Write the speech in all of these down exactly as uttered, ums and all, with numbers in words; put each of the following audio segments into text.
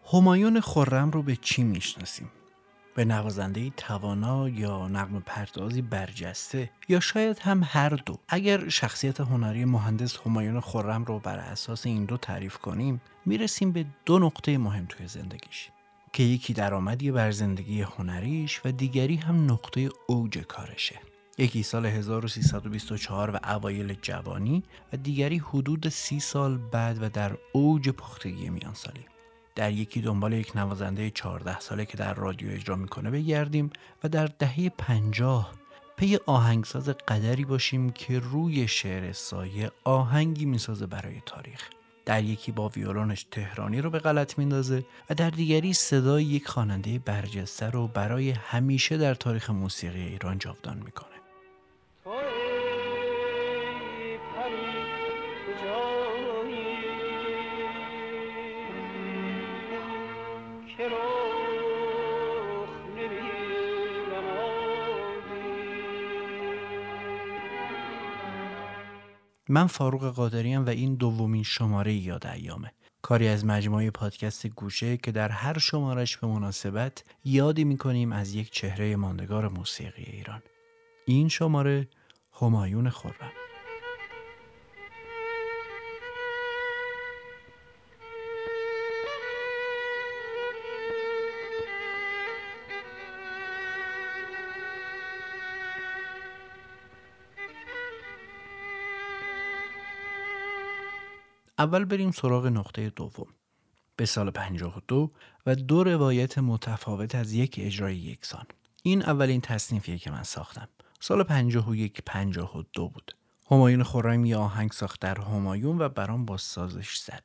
همایون خرم رو به چی میشناسیم؟ به نوازنده‌ای توانا یا نغمه پردازی برجسته یا شاید هم هر دو؟ اگر شخصیت هنری مهندس همایون خرم رو بر اساس این دو تعریف کنیم میرسیم به دو نقطه مهم توی زندگیش که یکی درآمدی بر زندگی هنریش و دیگری هم نقطه اوج کارشه. یکی سال هزار و سیصد و بیست و چهار و اوایل جوانی و دیگری حدود سی سال بعد و در اوج پختگی میانسالی. در یکی دنبال یک نوازنده چهارده ساله که در رادیو اجرا میکنه بگردیم و در دهه پنجاه پی آهنگساز قدری باشیم که روی شعر سایه آهنگی میسازه برای تاریخ. در یکی با ویولونش تهرانی رو به غلط میندازه و در دیگری صدای یک خواننده برجسته رو برای همیشه در تاریخ موسیقی ایران جاودان میکنه. من فاروق قادریم و این دومین شماره یاد ایامه، کاری از مجموعه پادکست گوشه که در هر شمارش به مناسبت یادی میکنیم از یک چهره ماندگار موسیقی ایران. این شماره همایون خرم. اول بریم سراغ نقطه دوم. به سال پنجاه و دو و دو روایت متفاوت از یک اجرای یکسان. این اولین تصنیفیه که من ساختم. سال پنجاه و یک پنجاه و دو بود. همایون خرم یه آهنگ ساخت در همایون و برام با سازش زد.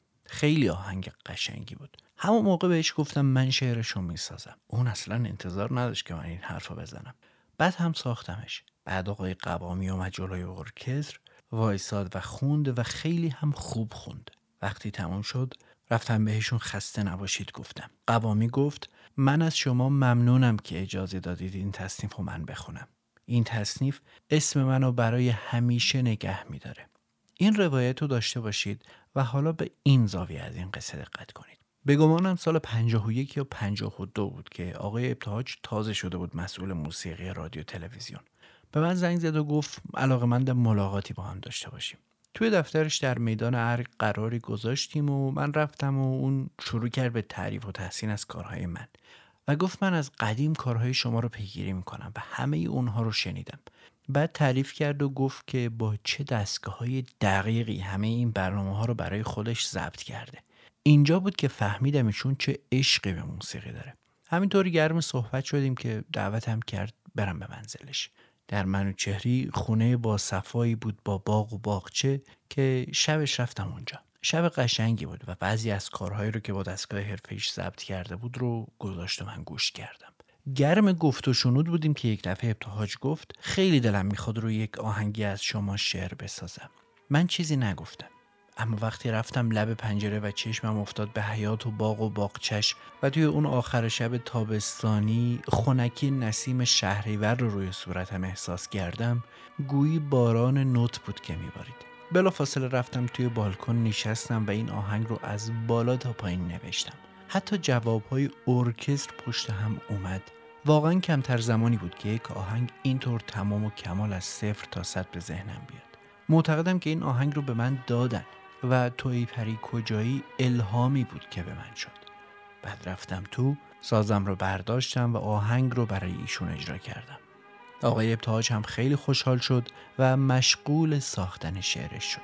خیلی آهنگ قشنگی بود. همون موقع بهش گفتم من شعرشو میسازم. اون اصلا انتظار نداشت که من این حرفو بزنم. بعد هم ساختمش. بعد آقای قوامی اومد جلوی ارکستر، وایساد و خوند و خیلی هم خوب خوند. وقتی تموم شد رفتم بهشون خسته نباشید گفتم. قوامی گفت من از شما ممنونم که اجازه دادید این تصنیف رو من بخونم. این تصنیف اسم منو برای همیشه نگه میداره. این روایت رو داشته باشید و حالا به این زاویه از این قصه دقت کنید. به گمانم سال پنجاه و یک یا پنجاه و دو بود که آقای ابتهاج تازه شده بود مسئول موسیقی رادیو تلویزیون. به من زنگ زد و گفت علاقه‌مند ملاقاتی با هم داشته باشیم. توی دفترش در میدان ارگ قراری گذاشتیم و من رفتم و اون شروع کرد به تعریف و تحسین از کارهای من و گفت من از قدیم کارهای شما رو پیگیری میکنم و همه اونها رو شنیدم. بعد تعریف کرد و گفت که با چه دستگاه‌های دقیقی همه این برنامه‌ها رو برای خودش ضبط کرده. اینجا بود که فهمیدم ایشون چه عشقی به موسیقی داره. همینطوری گرم صحبت شدیم که دعوتم کرد برم به منزلش. در منوچهری خونه با صفایی بود با باغ و باغچه که شبش رفتم اونجا. شب قشنگی بود و بعضی از کارهایی رو که با دستگاه حرفه‌ایش ضبط کرده بود رو گذاشت و من گوش کردم. گرم گفت و شنود بودیم که یک دفعه ابتهاج گفت خیلی دلم میخواد روی یک آهنگی از شما شعر بسازم. من چیزی نگفتم. اما وقتی رفتم لب پنجره و چشمم افتاد به حیاط و باغ و باغچش و توی اون آخر شب تابستانی خنکی نسیم شهریور رو روی صورتم احساس کردم، گویی باران نوت بود که میبارید. بلافاصله رفتم توی بالکن نشستم و این آهنگ رو از بالا تا پایین نوشتم. حتی جوابهای ارکستر پشت هم اومد. واقعا کمتر زمانی بود که یک آهنگ اینطور تمام و کمال از صفر تا صد به ذهنم بیاد. معتقدم که این آهنگ رو به من دادن و تویی پری کجایی الهامی بود که به من شد. بعد رفتم تو، سازم رو برداشتم و آهنگ رو برای ایشون اجرا کردم. آقای ابتهاج هم خیلی خوشحال شد و مشغول ساختن شعرش شد.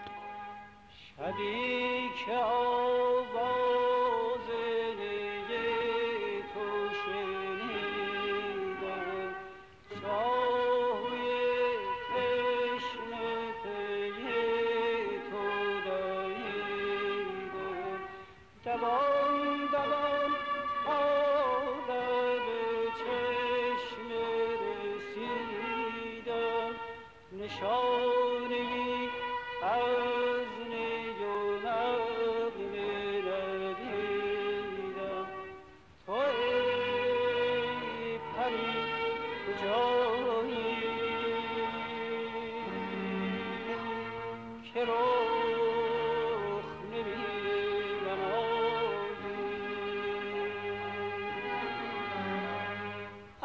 شبی که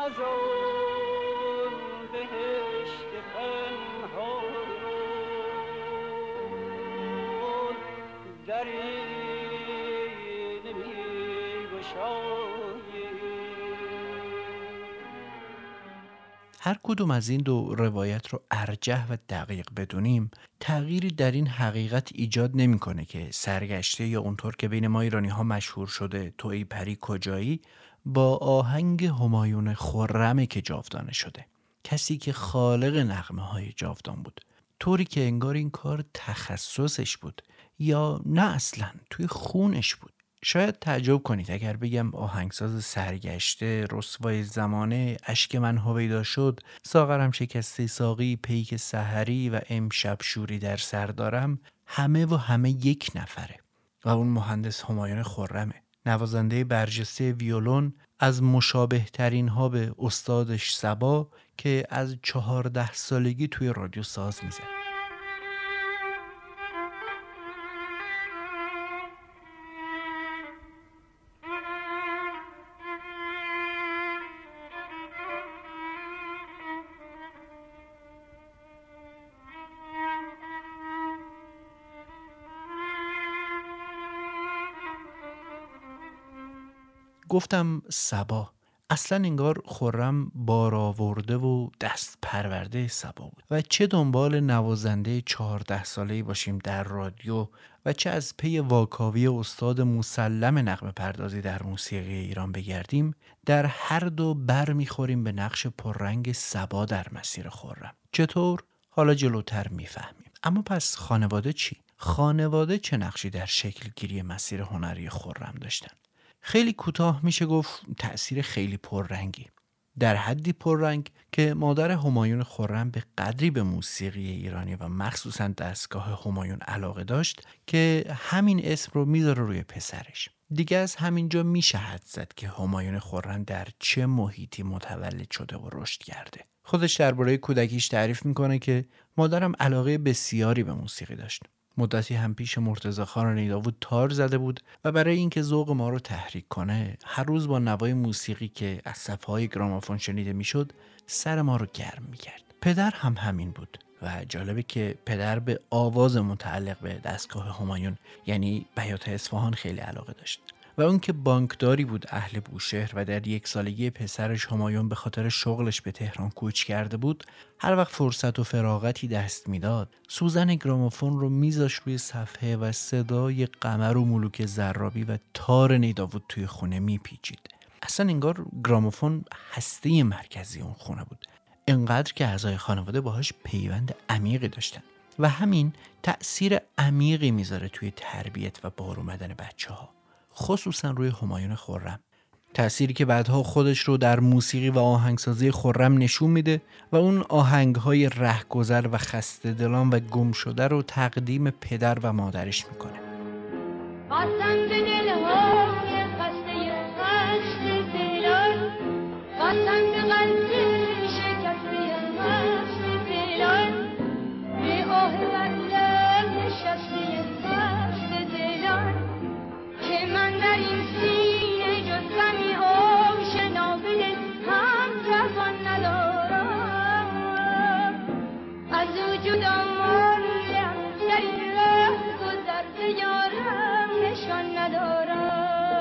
هر کدوم از این دو روایت رو ارجح و دقیق بدونیم، تغییری در این حقیقت ایجاد نمی‌کنه که سرگشته یا اونطور که بین ما ایرانی ها مشهور شده تو ای پری کجایی با آهنگ همایون خرمه که جاودانه شده، کسی که خالق نغمه های جاودان بود، طوری که انگار این کار تخصصش بود یا نه اصلاً توی خونش بود. شاید تعجب کنید اگر بگم آهنگساز سرگشته، رسوای زمانه، اشک من هویدا شد، ساغرم شکسته ساقی، پیک سحری و امشب شوری در سر دارم، همه و همه یک نفره و اون مهندس همایون خرمه، نوازنده برجسته ویولون، از مشابه ترین ها به استادش صبا که از چهارده سالگی توی رادیو ساز میزد. گفتم صبا، اصلا انگار خرم بار آورده و دست پرورده صبا بود و چه دنبال نوازنده چهارده ساله‌ای باشیم در رادیو و چه از پی واکاوی استاد مسلم نغمه پردازی در موسیقی ایران بگردیم، در هر دو بر میخوریم به نقش پررنگ صبا در مسیر خرم. چطور؟ حالا جلوتر میفهمیم. اما پس خانواده چی؟ خانواده چه نقشی در شکل گیری مسیر هنری خرم داشتن؟ خیلی کوتاه میشه گفت تأثیر خیلی پررنگی، در حدی پررنگ که مادر همایون خرم به قدری به موسیقی ایرانی و مخصوصا دستگاه همایون علاقه داشت که همین اسم رو میذاره روی پسرش. دیگه از همینجا میشه حد زد که همایون خرم در چه محیطی متولد شده و رشد کرده. خودش درباره کودکیش تعریف میکنه که مادرم علاقه بسیاری به موسیقی داشت. مدتی هم پیش مرتضی خان نیداود تار زده بود و برای اینکه ذوق ما رو تحریک کنه هر روز با نوای موسیقی که از صفحه‌های گرامافون شنیده میشد سر ما رو گرم میکرد. پدر هم همین بود و جالبه که پدر به آواز متعلق به دستگاه همایون یعنی بیات اصفهان خیلی علاقه داشت و اون که بانکداری بود اهل بوشهر و در یک سالگی پسرش همایون به خاطر شغلش به تهران کوچ کرده بود، هر وقت فرصت و فراغتی دست میداد سوزن گرامافون رو میذاشت روی صفحه و صدای قمر و ملوک زرابی و تار نیداود توی خونه میپیچید. اصلا انگار گرامافون هسته مرکزی اون خونه بود، انقدر که اعضای خانواده باهاش پیوند عمیقی داشتن و همین تأثیر عمیقی میذاره توی تربیت و بار اومدن بچه‌ها، خصوصا روی همایون خرم. تأثیری که بعدها خودش رو در موسیقی و آهنگسازی خرم نشون میده و اون آهنگهای رهگذر و خسته دلان و گم شده رو تقدیم پدر و مادرش میکنه. قسم به دلهای خسته خسته دلان، قسم به قلب شکسته خسته دلان، به آه مطلب نشسته خسته دلان، که من در این سینه جز غمی آشنا به دل هم روان ندارم، از او جدا ماندم در این ره گذر ز یارم نشان ندارم.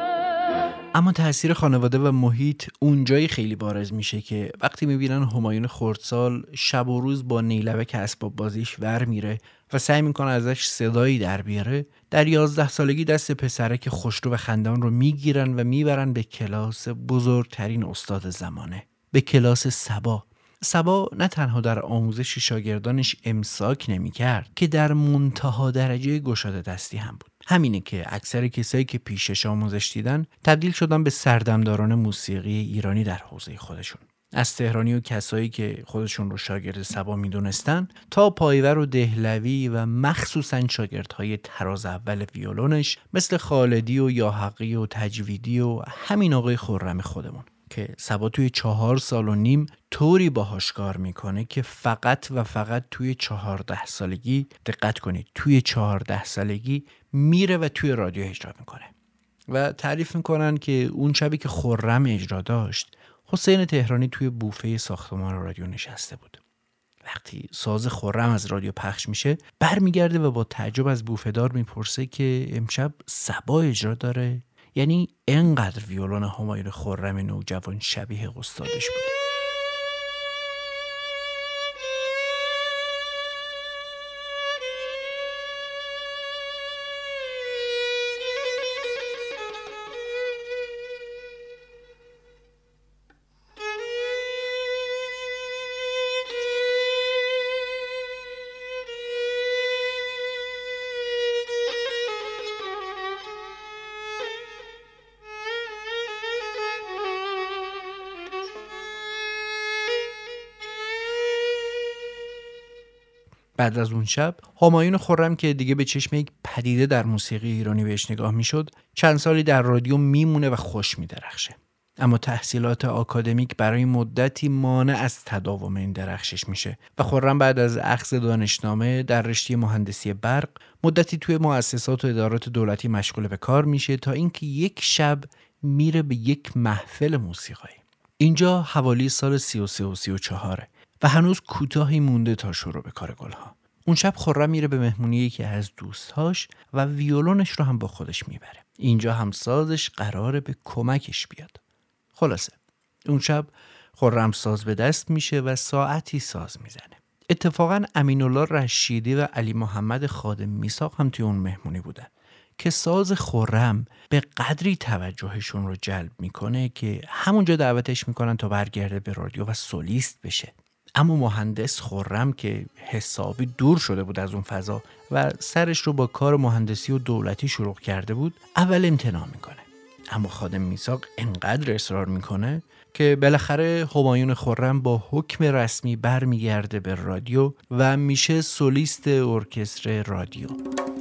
اما تأثیر خانواده و محیط اونجایی خیلی بارز میشه که وقتی میبینن همایون خردسال شب و روز با نیلبک اسباب بازیش ور میره و سعی میکنه ازش صدایی در بیاره، در یازده سالگی دست پسرک خوشرو و خندان رو میگیرن و میبرن به کلاس بزرگترین استاد زمانه، به کلاس صبا. صبا نه تنها در آموزش شاگردانش امساک نمی‌کرد که در منتها درجه گشاده دستی هم بود. همینه که اکثر کسایی که پیشش آموزش دیدن تبدیل شدن به سردمداران موسیقی ایرانی در حوزه خودشون. از تهرانی و کسایی که خودشون رو شاگرد صبا میدونستن تا پایور و دهلوی و مخصوصاً شاگردهای تراز اول ویولونش مثل خالدی و یاحقی و تجویدی و همین آقای خرم خودمون که صبا توی چهار سال و نیم طوری باهاش کار میکنه که فقط و فقط توی چهارده سالگی، دقت کنید توی چهارده سالگی میره و توی رادیو اجرا میکنه و تعریف میکنن که اون شبی که خرم اجرا داشت، حسین تهرانی توی بوفه ساختمان رادیو نشسته بود. وقتی ساز خرم از رادیو پخش میشه برمیگرده و با تعجب از بوفه‌دار میپرسه که امشب صبا اجرا داره؟ یعنی انقدر ویولون همایون خرم نوجوان شبیه استادش بود. بعد از اون شب همایون خرم که دیگه به چشم یک پدیده در موسیقی ایرانی بهش نگاه میشد چند سالی در رادیو میمونه و خوش میدرخشه. اما تحصیلات آکادمیک برای مدتی مانع از تداوم این درخشش میشه و خرم بعد از اخذ دانشنامه در رشته مهندسی برق مدتی توی مؤسسات و ادارات دولتی مشغول به کار میشه تا اینکه یک شب میره به یک محفل موسیقایی. اینجا حوالی سال سی و سه و سی و چهار و هنوز کوتاهی مونده تا شروع به کار گلها. اون شب خرم میره به مهمونی یکی از دوستاش و ویولونش رو هم با خودش میبره. اینجا هم سازش قراره به کمکش بیاد. خلاصه اون شب خرم ساز به دست میشه و ساعتی ساز میزنه. اتفاقا امین‌الله رشیدی و علی محمد خادم میثاق هم توی اون مهمونی بودن که ساز خرم به قدری توجهشون رو جلب میکنه که همونجا دعوتش میکنن تا برگرده به رادیو و سولیست بشه. اما مهندس خرم که حسابی دور شده بود از اون فضا و سرش رو با کار مهندسی و دولتی شروع کرده بود اول امتناع میکنه. اما خادم میثاق انقدر اصرار میکنه که بالاخره همایون خرم با حکم رسمی برمیگرده به رادیو و میشه سولیست ارکستر رادیو.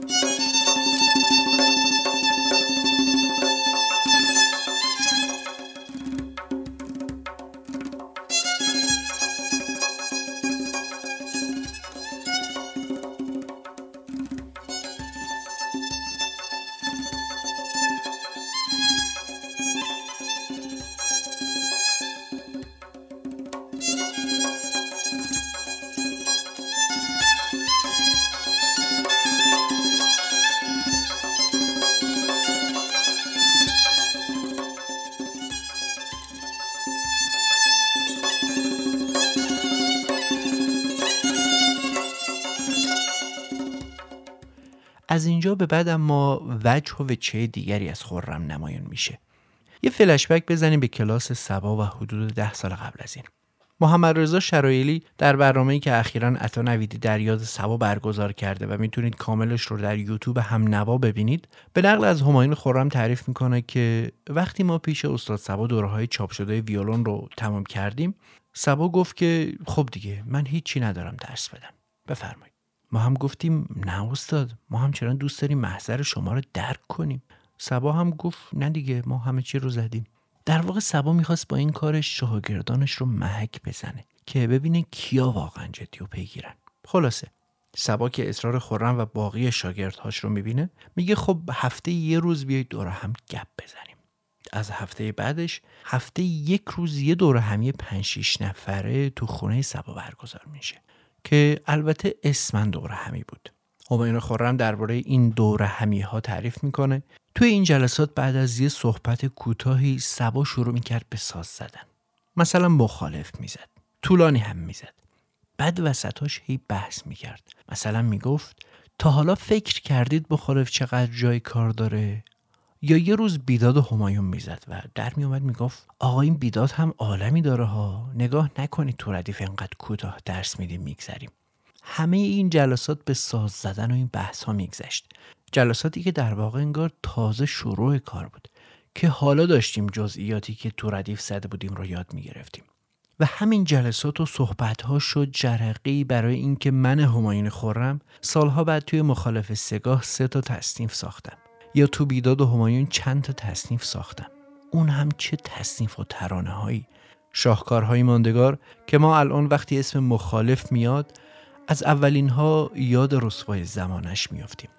از اینجا به بعد اما وجه و وجه دیگری از خرم نمایان میشه. یه فلشبک بزنیم به کلاس صبا و حدود ده سال قبل از این. محمد رضا شرایلی در برنامه‌ای که اخیراً عطا نویدی در یاد صبا برگزار کرده و میتونید کاملش رو در یوتیوب هم نوا ببینید، به نقل از همایون خرم تعریف میکنه که وقتی ما پیش استاد صبا دوره‌های چاپ شده ویولون رو تمام کردیم، صبا گفت که خب دیگه من هیچی ندارم درس بدم، بفرمایید. ما هم گفتیم نه استاد، ما هم چرا دوست داریم محضر شما رو درک کنیم. صبا هم گفت نه دیگه، ما همه چی رو زدیم. در واقع صبا میخواست با این کارش شاگردانش رو محک بزنه که ببینه کیا واقعا جدی و پیگیرن. خلاصه صبا که اصرار خرم و باقی شاگردهاش رو میبینه میگه خب هفته یه روز بیایید دوره هم گپ بزنیم. از هفته بعدش هفته یک روز یه دوره همی پنج شیش نفره تو خونه صبا برگزار میشه که البته اسمن دوره همی بود. همایون خرم درباره این دوره همی ها تعریف میکنه. توی این جلسات بعد از یه صحبت کوتاهی صبا شروع میکرد به ساز زدن. مثلا مخالف میزد، طولانی هم میزد. بعد وسطاش هی بحث میکرد. مثلا میگفت تا حالا فکر کردید مخالف چقدر جای کار داره؟ یا یه روز بیداد و همایون میزد و در میومد میگفت آقا این بیداد هم عالمی داره ها، نگاه نکنید تو ردیف انقدر کوتاه درس میدیم میگذریم. همه این جلسات به ساز زدن و این بحث ها میگذشت. جلساتی که در واقع انگار تازه شروع کار بود که حالا داشتیم جزئیاتی که تو ردیف زده بودیم رو یاد میگرفتیم. و همین جلسات و صحبت ها شد جرقه‌ای برای اینکه من همایون خرم سالها بعد توی مخالف سگاه سه تا تصنیف ساختم، یا تو بیداد و همایون چند تا تصنیف ساختم. اون هم چه تصنیف و ترانه هایی، شاهکارهای ماندگار که ما الان وقتی اسم مخالف میاد از اولین ها یاد رسوای زمانش میافتیم.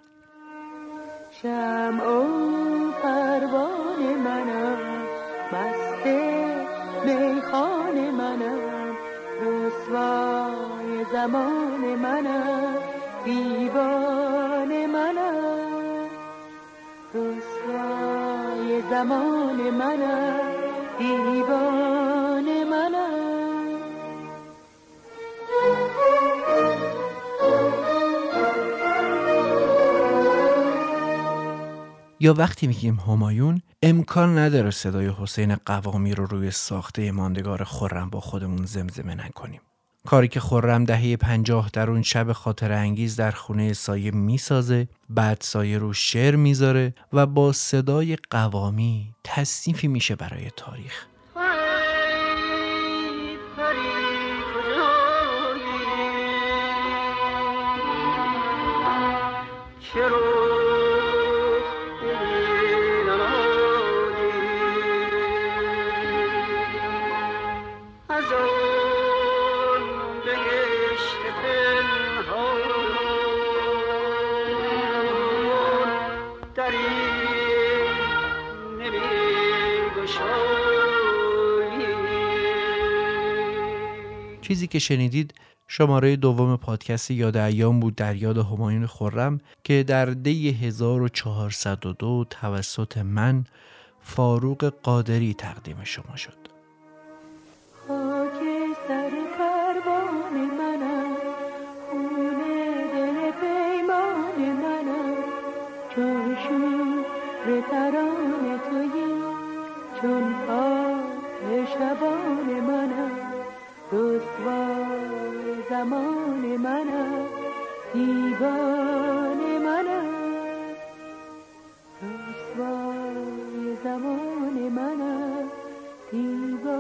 شمع و پروانه منم مست زمان منم، دیوانه منم، رسوای زمان منم، دیوانه منم. یا وقتی میگیم همایون، امکان نداره صدای حسین قوامی رو روی ساخته ماندگار خرم با خودمون زمزمه نکنیم. کاری که خرم دهه پنجاه در اون شب خاطر انگیز در خونه سایه میسازه، بعد سایه رو شعر میذاره و با صدای قوامی تصنیفی میشه برای تاریخ. چیزی که شنیدید شماره دوم پادکست یاد ایام بود در یاد همایون خرم که در دی هزار و چهارصد و دو توسط من فاروق قادری تقدیم شما شد. خاک سر پروان منم، خونه دل پیمان منم، چون شور ترانه تویی، چون پاک شبان منم، رسوای زمان منم، دیوانه منم، رسوای زمان منم، دیوانه